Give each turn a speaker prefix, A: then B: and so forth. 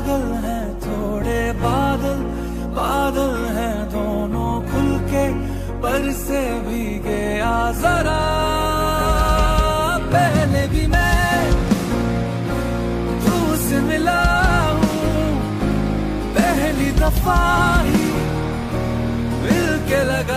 A: पागल हैं थोड़े बादल, बादल हैं दोनों खुल के, पर से भीगे आ जरा। पहले भी मैं तुझसे मिला हूँ, पहली दफा ही मिल के लगा